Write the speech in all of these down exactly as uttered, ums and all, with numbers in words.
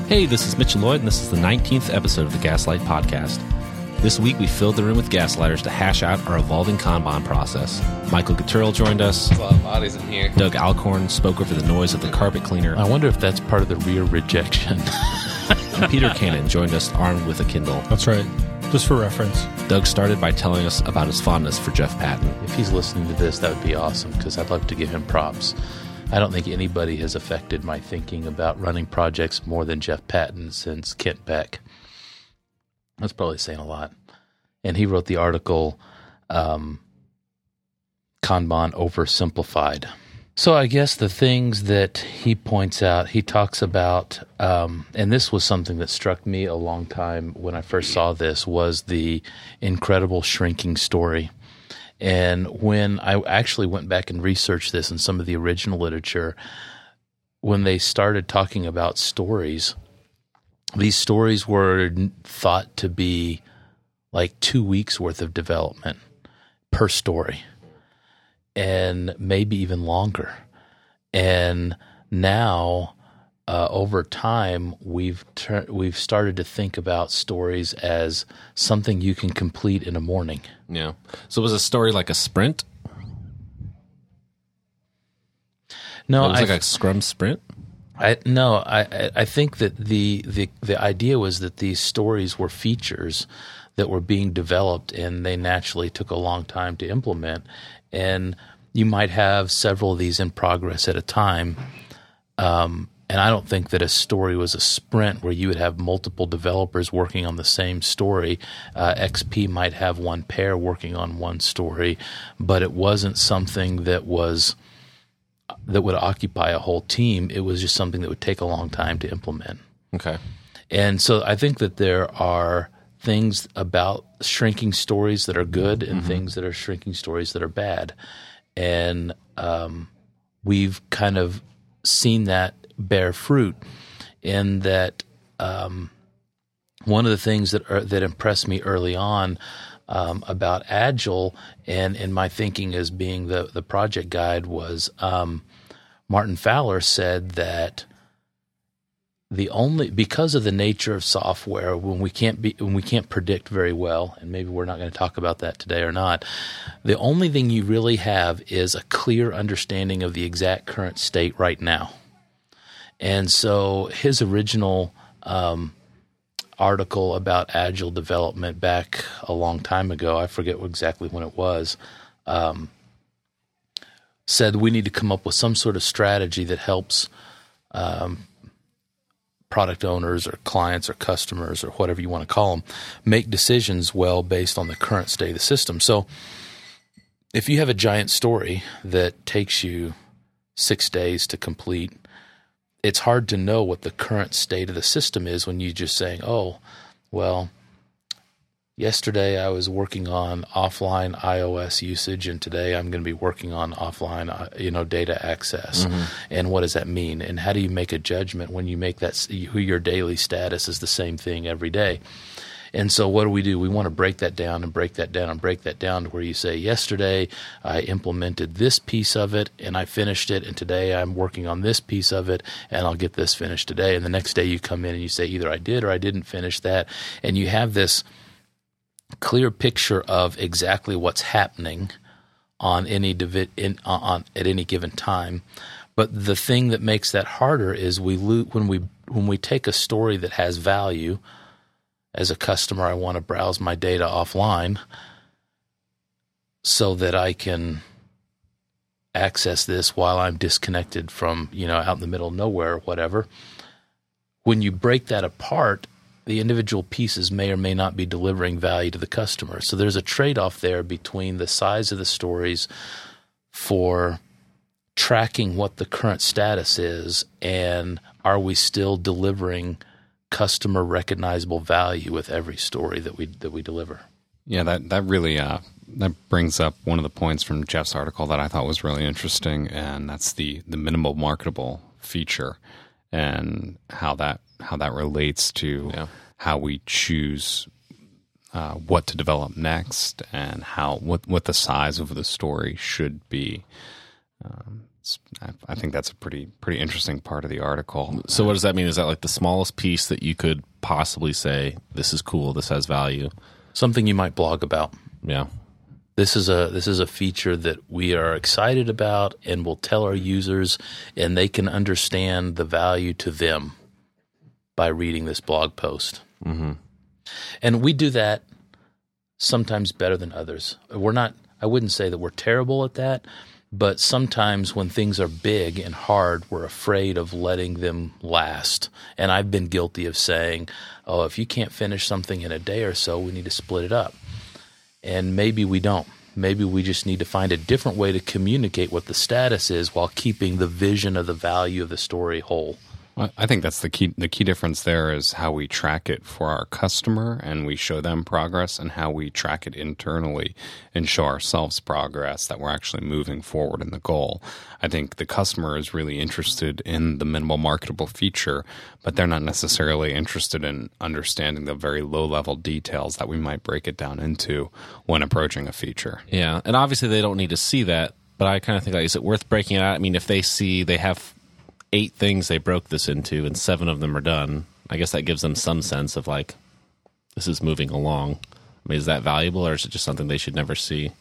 Hey, this is Mitch Lloyd, and this is the nineteenth episode of the Gaslight Podcast. This week, we filled the room with gaslighters to hash out our evolving Kanban process. Michael Gutturl joined us. There's a lot of bodies in here. Doug Alcorn spoke over the noise of the carpet cleaner. I wonder if that's part of the rear rejection. And Peter Cannon joined us armed with a Kindle. That's right. Just for reference. Doug started by telling us about his fondness for Jeff Patton. If he's listening to this, that would be awesome, because I'd love to give him props. I don't think anybody has affected my thinking about running projects more than Jeff Patton since Kent Beck. That's probably saying a lot. And he wrote the article, um, Kanban Oversimplified. So I guess the things that he points out, he talks about, um, and this was something that struck me a long time when I first saw this, was the incredible shrinking story. And when I actually went back and researched this in some of the original literature, when they started talking about stories, these stories were thought to be like two weeks worth of development per story, and maybe even longer. And now, uh, over time, we've tur- we've started to think about stories as something you can complete in a morning. Yeah. So was a story like a sprint? No, it was I, like a scrum sprint? I no, I I think that the, the the idea was that these stories were features that were being developed, and they naturally took a long time to implement. And you might have several of these in progress at a time. Um, and I don't think that a story was a sprint where you would have multiple developers working on the same story. Uh, X P might have one pair working on one story, but it wasn't something that was that would occupy a whole team. It was just something that would take a long time to implement. Okay. And so I think that there are things about shrinking stories that are good and mm-hmm. things that are shrinking stories that are bad. And um, we've kind of seen that bear fruit in that um, one of the things that are, that impressed me early on um, about Agile and in my thinking as being the, the project guide was um, Martin Fowler said that the only because of the nature of software, when we can't be when we can't predict very well, and maybe we're not going to talk about that today or not, the only thing you really have is a clear understanding of the exact current state right now. And so his original um, article about Agile development back a long time ago, I forget exactly when it was, um, said we need to come up with some sort of strategy that helps um, product owners or clients or customers or whatever you want to call them make decisions well based on the current state of the system. So if you have a giant story that takes you six days to complete, it's hard to know what the current state of the system is when you're just saying, oh, well, yesterday I was working on offline iOS usage, and today I'm going to be working on offline, uh, you know, data access. Mm-hmm. And what does that mean? And how do you make a judgment when you make that who your daily status is the same thing every day? And so what do we do? We want to break that down and break that down and break that down to where you say, yesterday I implemented this piece of it and I finished it, and today I'm working on this piece of it and I'll get this finished today. And the next day you come in and you say either I did or I didn't finish that. And you have this clear picture of exactly what's happening on any divi- in, on at any given time. But the thing that makes that harder is we lo- when we when we take a story that has value. As a customer, I want to browse my data offline so that I can access this while I'm disconnected from, you know, out in the middle of nowhere or whatever. When you break that apart, the individual pieces may or may not be delivering value to the customer. So there's a trade-off there between the size of the stories for tracking what the current status is and are we still delivering customer recognizable value with every story that we that we deliver. Yeah, that that really uh, that brings up one of the points from Jeff's article that I thought was really interesting, and that's the the minimal marketable feature and how that how that relates to yeah. how we choose uh, what to develop next and how what what the size of the story should be. Um, that's I, I think that's a pretty pretty interesting part of the article. So what does that mean? Is that like the smallest piece that you could possibly say, this is cool, this has value? Something you might blog about. Yeah. This is a this is a feature that we are excited about and will tell our users, and they can understand the value to them by reading this blog post. Mm-hmm. And we do that sometimes better than others. We're not, I wouldn't say that we're terrible at that, but sometimes when things are big and hard, we're afraid of letting them last. And I've been guilty of saying, oh, if you can't finish something in a day or so, we need to split it up. And maybe we don't. Maybe we just need to find a different way to communicate what the status is while keeping the vision of the value of the story whole. I think that's the key. The key difference there is how we track it for our customer and we show them progress, and how we track it internally and show ourselves progress that we're actually moving forward in the goal. I think the customer is really interested in the minimal marketable feature, but they're not necessarily interested in understanding the very low-level details that we might break it down into when approaching a feature. Yeah, and obviously they don't need to see that, but I kind of think, like, is it worth breaking it out? I mean, if they see they have eight things they broke this into and seven of them are done, I guess that gives them some sense of like, this is moving along. I mean, is that valuable, or is it just something they should never see?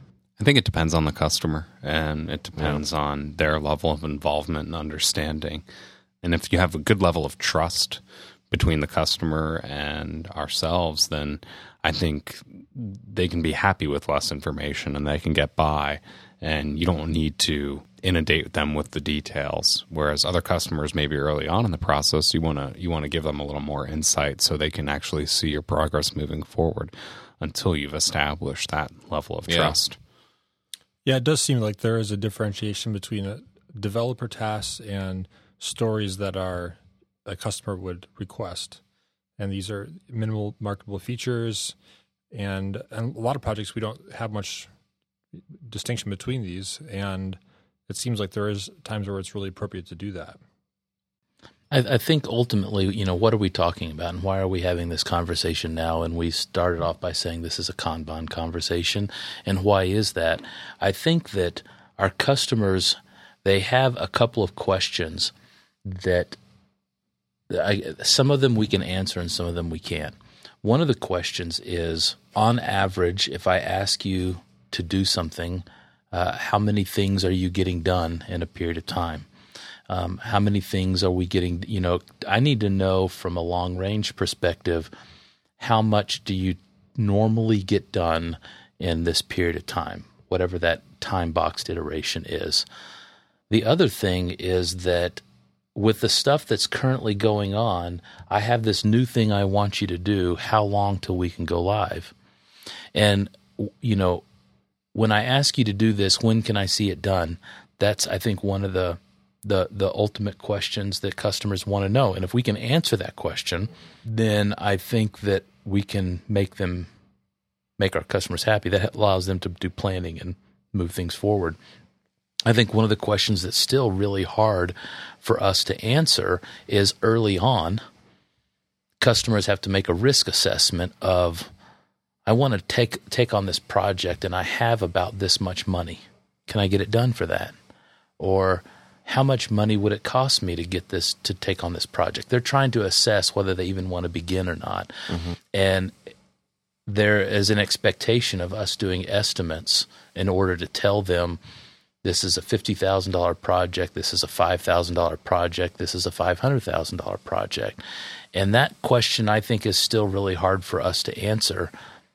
I think it depends on the customer, and it depends yeah. on their level of involvement and understanding. And if you have a good level of trust between the customer and ourselves, then I think they can be happy with less information and they can get by, and you don't need to inundate them with the details. Whereas other customers, maybe early on in the process, you want to you want to give them a little more insight so they can actually see your progress moving forward until you've established that level of yeah. trust. Yeah, it does seem like there is a differentiation between a developer tasks and stories that are a customer would request. And these are minimal marketable features, and, and a lot of projects we don't have much distinction between these, and it seems like there is times where it's really appropriate to do that. I, I think ultimately, you know, what are we talking about, and why are we having this conversation now? And we started off by saying this is a Kanban conversation, and why is that? I think that our customers, they have a couple of questions that I, some of them we can answer and some of them we can't. One of the questions is, on average, if I ask you to do something, uh, how many things are you getting done in a period of time? Um, how many things are we getting, you know, I need to know from a long-range perspective, how much do you normally get done in this period of time, whatever that time-boxed iteration is. The other thing is that with the stuff that's currently going on, I have this new thing I want you to do. How long till we can go live? And, you know, when I ask you to do this, when can I see it done? That's, I think, one of the the the ultimate questions that customers want to know. And if we can answer that question, then I think that we can make them make our customers happy. That allows them to do planning and move things forward. I think one of the questions that's still really hard for us to answer is, early on, customers have to make a risk assessment of, I want to take take on this project and I have about this much money. Can I get it done for that? Or how much money would it cost me to get this, to take on this project? They're trying to assess whether they even want to begin or not. Mm-hmm. And there is an expectation of us doing estimates in order to tell them, this is a fifty thousand dollars project, this is a five thousand dollars project, this is a five hundred thousand dollars project. And that question, I think, is still really hard for us to answer.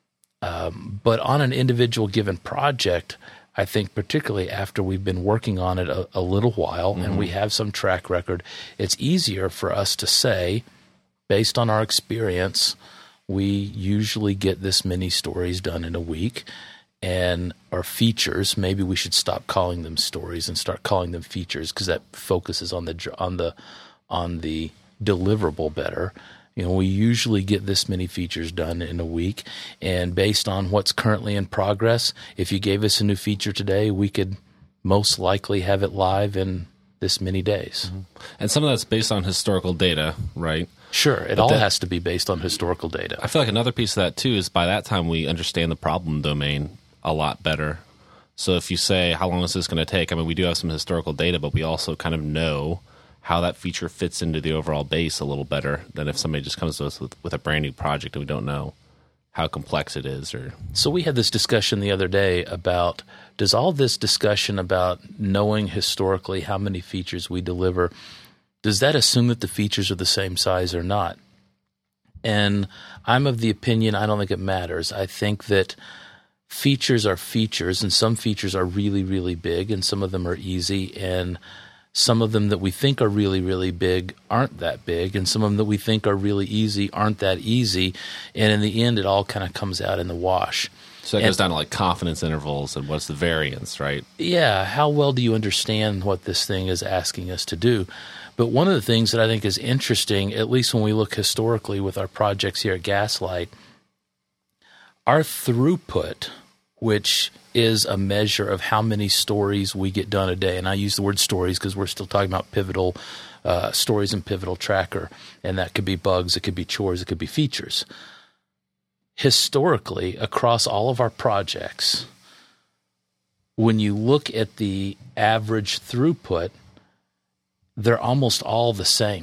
Um, but on an individual given project, I think particularly after we've been working on it a, a little while, mm-hmm. and we have some track record, it's easier for us to say, based on our experience, we usually get this many stories done in a week. And our features, maybe we should stop calling them stories and start calling them features, because that focuses on the on the on the deliverable better. You know, we usually get this many features done in a week, and based on what's currently in progress, if you gave us a new feature today, we could most likely have it live in this many days. Mm-hmm. And some of that's based on historical data, right? Sure, it but all that, has to be based on historical data. I feel like another piece of that too is, by that time we understand the problem domain a lot better. So if you say, how long is this going to take? I mean, we do have some historical data, but we also kind of know how that feature fits into the overall base a little better than if somebody just comes to us with, with a brand new project and we don't know how complex it is. Or So we had this discussion the other day about, does all this discussion about knowing historically how many features we deliver, does that assume that the features are the same size or not? And I'm of the opinion I don't think it matters. I think that features are features, and some features are really, really big, and some of them are easy, and some of them that we think are really, really big aren't that big, and some of them that we think are really easy aren't that easy, and in the end, it all kind of comes out in the wash. so that And- goes down to like confidence intervals and what's the variance, right? Yeah, how well do you understand what this thing is asking us to do? But one of the things that I think is interesting, at least when we look historically with our projects here at Gaslight, our throughput, which is a measure of how many stories we get done a day, and I use the word stories because we're still talking about pivotal uh, stories and pivotal tracker, and that could be bugs, it could be chores, it could be features. Historically, across all of our projects, when you look at the average throughput, they're almost all the same.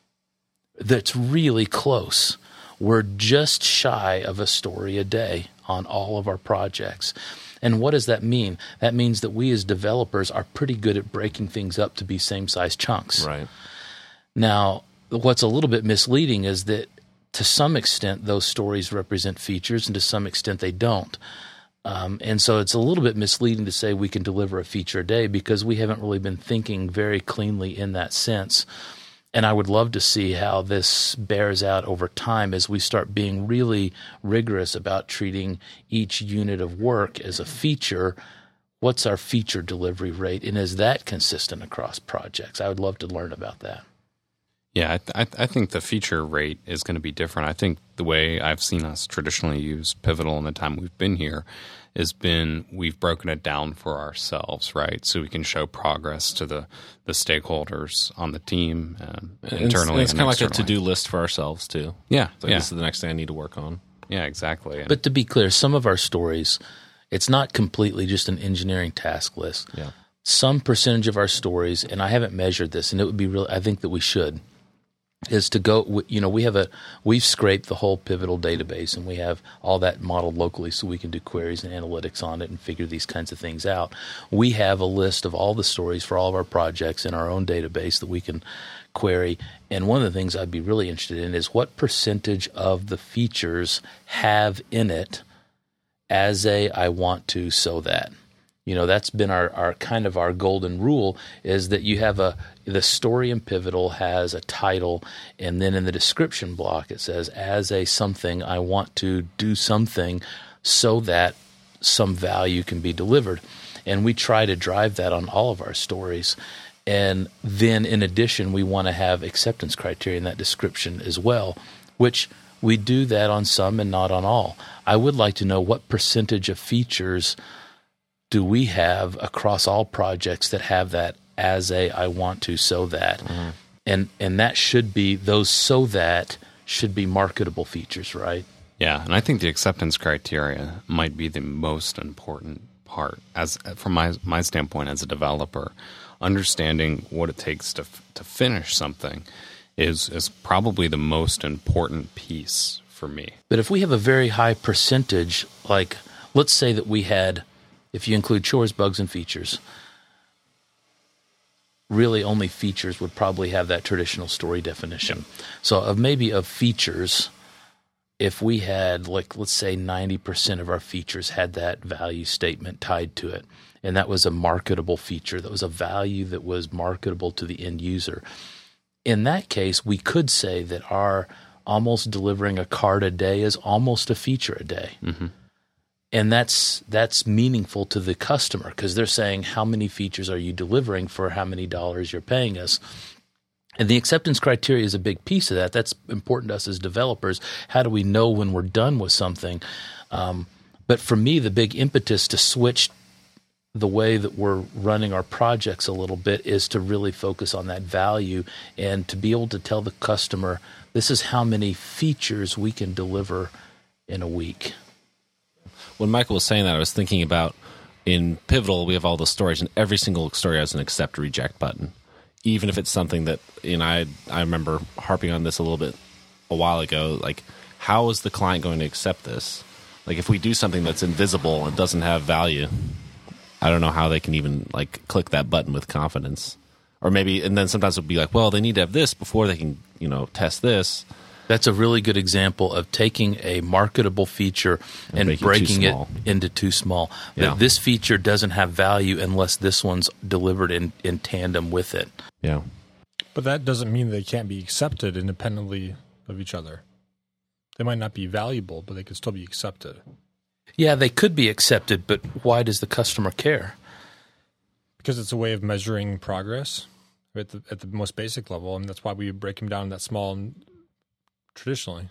That's really close. We're just shy of a story a day on all of our projects. And what does that mean? That means that we as developers are pretty good at breaking things up to be same-size chunks. Right. Now, what's a little bit misleading is that to some extent those stories represent features and to some extent they don't. Um, and so it's a little bit misleading to say we can deliver a feature a day because we haven't really been thinking very cleanly in that sense. And I would love to see how this bears out over time as we start being really rigorous about treating each unit of work as a feature. What's our feature delivery rate, and is that consistent across projects? I would love to learn about that. Yeah, I, th- I think the feature rate is going to be different. I think the way I've seen us traditionally use Pivotal in the time we've been here has been we've broken it down for ourselves, right? So we can show progress to the, the stakeholders on the team um, And internally. it's, it's and kind of like a externally. to-do list for ourselves too. Yeah, So yeah, this is the next thing I need to work on. yeah, exactly. And But to be clear, some of our stories, it's not completely just an engineering task list. Yeah. Some percentage of our stories, and I haven't measured this, and it would be real. I think that we should, is to go. You know, we have a we've scraped the whole Pivotal database, and we have all that modeled locally, so we can do queries and analytics on it and figure these kinds of things out. We have a list of all the stories for all of our projects in our own database that we can query. And one of the things I'd be really interested in is what percentage of the features have in it as a I want to so that. You know, that's been our, our kind of our golden rule is that you have a the story in Pivotal has a title, and then in the description block it says as a something I want to do something so that some value can be delivered. And we try to drive that on all of our stories. And then in addition, we want to have acceptance criteria in that description as well, which we do that on some and not on all. I would like to know what percentage of features do we have across all projects that have that as a I want to so that. Mm-hmm. And and that should be those so that should be marketable features, right? Yeah, and I think the acceptance criteria might be the most important part as from my my standpoint as a developer. Understanding what it takes to to finish something is is probably the most important piece for me. But if we have a very high percentage, like let's say that we had, if you include chores, bugs, and features, really only features would probably have that traditional story definition. Yep. So of maybe of features, if we had, like, let's say ninety percent of our features had that value statement tied to it, and that was a marketable feature, that was a value that was marketable to the end user, in that case, we could say that our almost delivering a card a day is almost a feature a day. Mm-hmm. And that's that's meaningful to the customer because they're saying, how many features are you delivering for how many dollars you're paying us? And the acceptance criteria is a big piece of that. That's important to us as developers. How do we know when we're done with something? Um, but for me, the big impetus to switch the way that we're running our projects a little bit is to really focus on that value and to be able to tell the customer, this is how many features we can deliver in a week. When Michael was saying that, I was thinking about in Pivotal, we have all the stories, and every single story has an accept or reject button. Even if it's something that, you know, I I remember harping on this a little bit a while ago. Like, how is the client going to accept this? Like, if we do something that's invisible and doesn't have value, I don't know how they can even like click that button with confidence. Or maybe, and then sometimes it'll be like, well, they need to have this before they can, you know, test this. That's a really good example of taking a marketable feature and, and breaking it, it into too small. Yeah. That this feature doesn't have value unless this one's delivered in, in tandem with it. Yeah. But that doesn't mean they can't be accepted independently of each other. They might not be valuable, but they could still be accepted. Yeah, they could be accepted, but why does the customer care? Because it's a way of measuring progress at the, at the most basic level, and that's why we break them down that small and traditionally.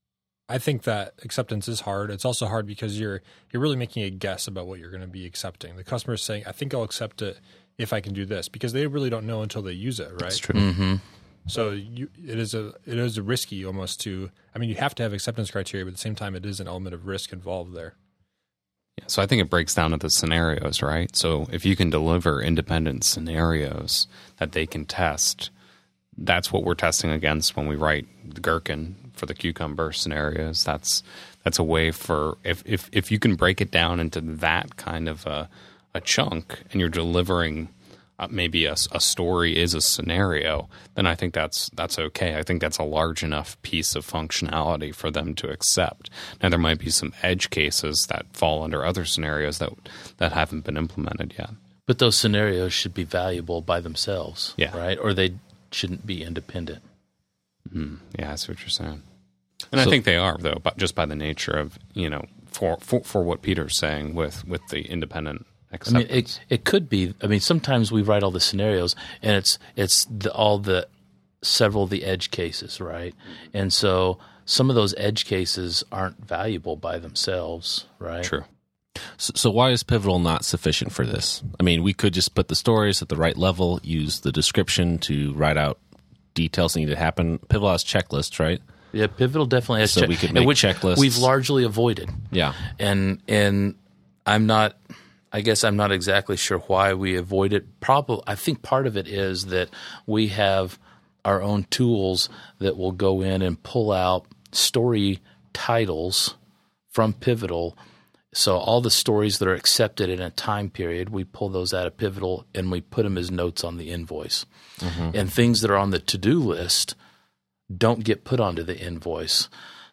I think that acceptance is hard. It's also hard because you're you're really making a guess about what you're going to be accepting. The customer is saying, I think I'll accept it if I can do this, because they really don't know until they use it, right? That's true. Mm-hmm. So you, it is a it is a risky almost to, I mean, you have to have acceptance criteria, but at the same time, it is an element of risk involved there. Yeah, so I think it breaks down to the scenarios, right? So if you can deliver independent scenarios that they can test, that's what we're testing against when we write the Gherkin for the cucumber scenarios. That's that's a way for, if if, if you can break it down into that kind of a, a chunk, and you're delivering uh, maybe a, a story is a scenario, then I think that's that's okay. I think that's a large enough piece of functionality for them to accept. Now, there might be some edge cases that fall under other scenarios that that haven't been implemented yet. But those scenarios should be valuable by themselves, Yeah. right? Or they shouldn't be independent. Mm-hmm. Yeah, that's what you're saying. And So- I think they are, though, but just by the nature of, you know, for, for, for what Peter's saying with, with the independent I acceptance. mean, it it could be. I mean, sometimes we write all the scenarios, and it's it's the, all the several of the edge cases, right? And so some of those edge cases aren't valuable by themselves, right? True. So, so why is Pivotal not sufficient for this? I mean, we could just put the stories at the right level, use the description to write out details that need to happen. Pivotal has checklists, right? Yeah, Pivotal definitely has So check- we could and make which checklists. we've largely avoided. Yeah. And and I'm not. I guess I'm not exactly sure why we avoid it. Probably, I think part of it is that we have our own tools that will go in and pull out story titles from Pivotal. So all the stories that are accepted in a time period, we pull those out of Pivotal and we put them as notes on the invoice. Mm-hmm. And things that are on the to-do list don't get put onto the invoice.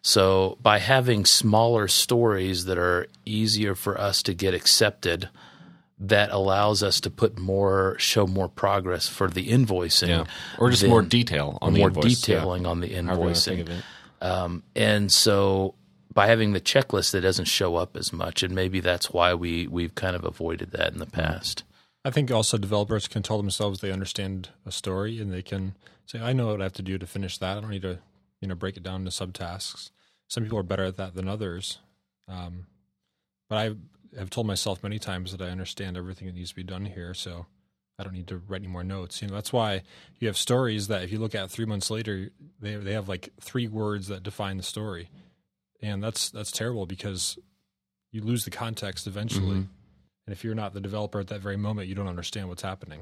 So by having smaller stories that are easier for us to get accepted, that allows us to put more, show more progress for the invoicing. Yeah. Or just than- more detail on the more invoice. detailing Yeah. on the However you wanna think invoicing. of it. Um, and so by having the checklist, it doesn't show up as much, and maybe that's why we, we've kind of avoided that in the past. I think also developers can tell themselves they understand a story, and they can say, I know what I have to do to finish that. I don't need to, you know, break it down into subtasks. Some people are better at that than others. Um, but I have told myself many times that I understand everything that needs to be done here, so I don't need to write any more notes. You know, that's why you have stories that if you look at three months later, they they have like three words that define the story. And that's that's terrible because you lose the context eventually. Mhm. And if you're not the developer at that very moment, you don't understand what's happening.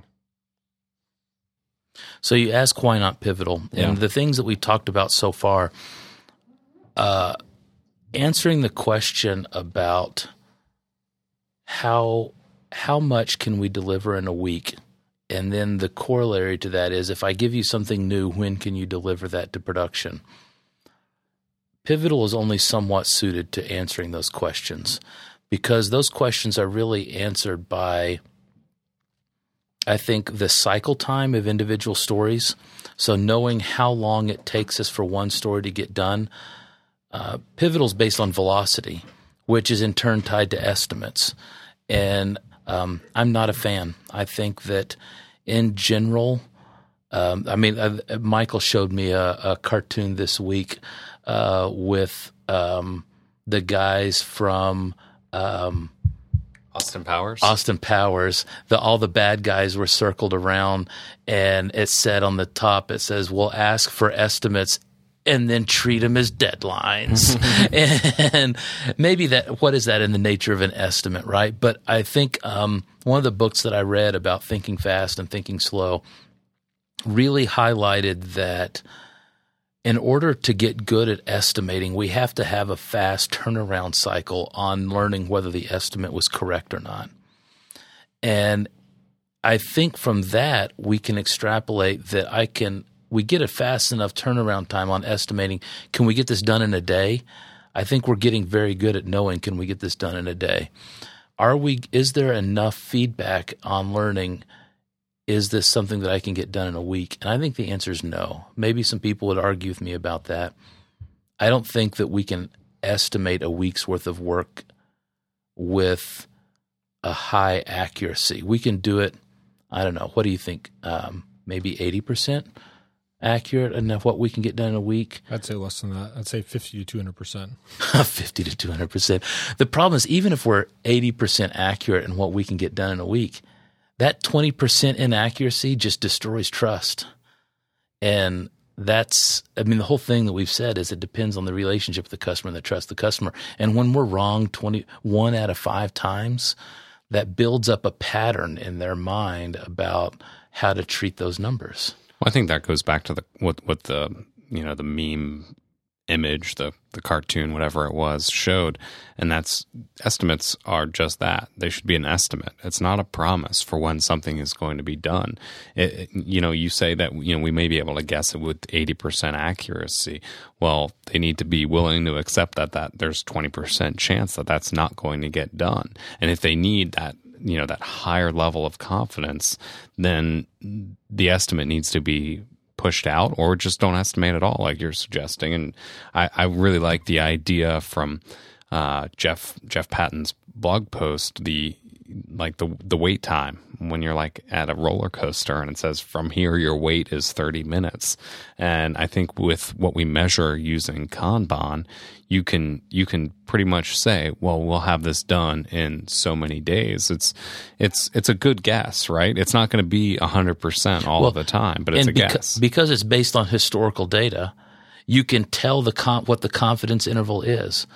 So you ask why not Pivotal, and Yeah. the things that we talked about so far, uh, answering the question about how how much can we deliver in a week, and then the corollary to that is, if I give you something new, when can you deliver that to production? Pivotal is only somewhat suited to answering those questions, because those questions are really answered by, I think, the cycle time of individual stories. So knowing how long it takes us for one story to get done. Uh, Pivotal is based on velocity, which is in turn tied to estimates. And um, I'm not a fan. I think that in general, um, I mean, uh, Michael showed me a, a cartoon this week uh, with um, the guys from um, Austin Powers? Austin Powers. The, all the bad guys were circled around, and it said on the top, it says, we'll ask for estimates and then treat them as deadlines. And maybe that, what is that in the nature of an estimate, right? But I think um, one of the books that I read about thinking fast and thinking slow really highlighted that in order to get good at estimating, we have to have a fast turnaround cycle on learning whether the estimate was correct or not. And I think from that, we can extrapolate that I can – we get a fast enough turnaround time on estimating. Can we get this done in a day? I think we're getting very good at knowing, can we get this done in a day? Are we? Is there enough feedback on learning? Is this something that I can get done in a week? And I think the answer is no. Maybe some people would argue with me about that. I don't think that we can estimate a week's worth of work with a high accuracy. We can do it, I don't know, what do you think, um, maybe eighty percent? Accurate enough what we can get done in a week? I'd say less than that. I'd say fifty to two hundred percent. fifty to two hundred percent. The problem is even if we're eighty percent accurate in what we can get done in a week, that twenty percent inaccuracy just destroys trust. And that's, I mean, the whole thing that we've said is it depends on the relationship with the customer and the trust of the customer. And when we're wrong twenty-one out of five times, that builds up a pattern in their mind about how to treat those numbers. Well, I think that goes back to the what what the you know the meme image, the the cartoon, whatever it was, showed, and that's estimates are just that. They should be an estimate. It's not a promise for when something is going to be done. It, it, you know, you say that you know we may be able to guess it with eighty percent accuracy. Well, they need to be willing to accept that that there's twenty percent chance that that's not going to get done, and if they need that. You know, that higher level of confidence, then the estimate needs to be pushed out or just don't estimate at all, like you're suggesting. And I, I really like the idea from uh, Jeff Jeff Patton's blog post, the like the the wait time when you're like at a roller coaster and it says from here your wait is thirty minutes. And I think with what we measure using Kanban, you can you can pretty much say, well, we'll have this done in so many days. It's it's it's a good guess, right? It's not going to be one hundred percent all well, of the time, but it's a beca- guess. Because it's based on historical data, you can tell the con- what the confidence interval is.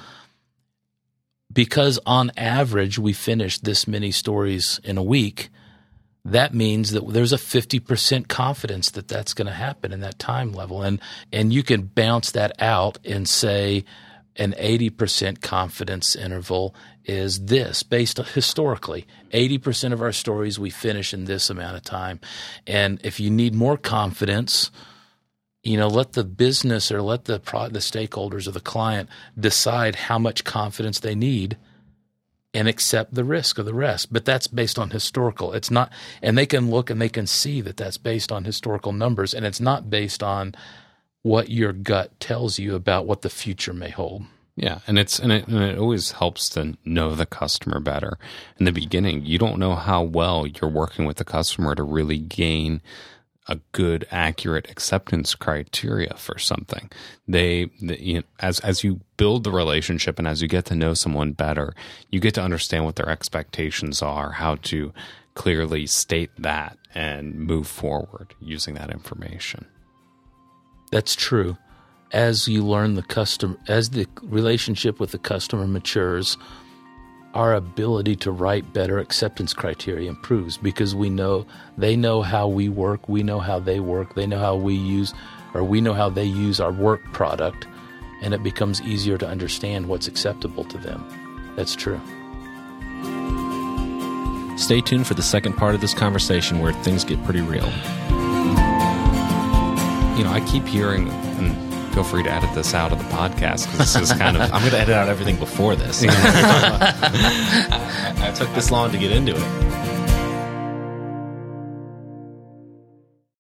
Because on average we finish this many stories in a week, that means that there's a fifty percent confidence that that's going to happen in that time level. And and you can bounce that out and say an eighty percent confidence interval is this, based on historically. eighty percent of our stories we finish in this amount of time. And if you need more confidence, you know, let the business or let the pro- the stakeholders or the client decide how much confidence they need and accept the risk of the rest. But that's based on historical. It's not, and they can look and they can see that that's based on historical numbers, and it's not based on what your gut tells you about what the future may hold. Yeah, and it's and it, and it always helps to know the customer better. In the beginning, you don't know how well you're working with the customer to really gain a good, accurate acceptance criteria for something. They, the, you know, as as you build the relationship and as you get to know someone better, you get to understand what their expectations are, how to clearly state that, and move forward using that information. That's true. As you learn the customer, as the relationship with the customer matures, our ability to write better acceptance criteria improves because we know they know how we work, we know how they work, they know how we use, or we know how they use our work product, and it becomes easier to understand what's acceptable to them. That's true. Stay tuned for the second part of this conversation where things get pretty real. You know, I keep hearing, and feel free to edit this out of the podcast because this is kind of... I'm going to edit out everything before this. I, I took this long to get into it.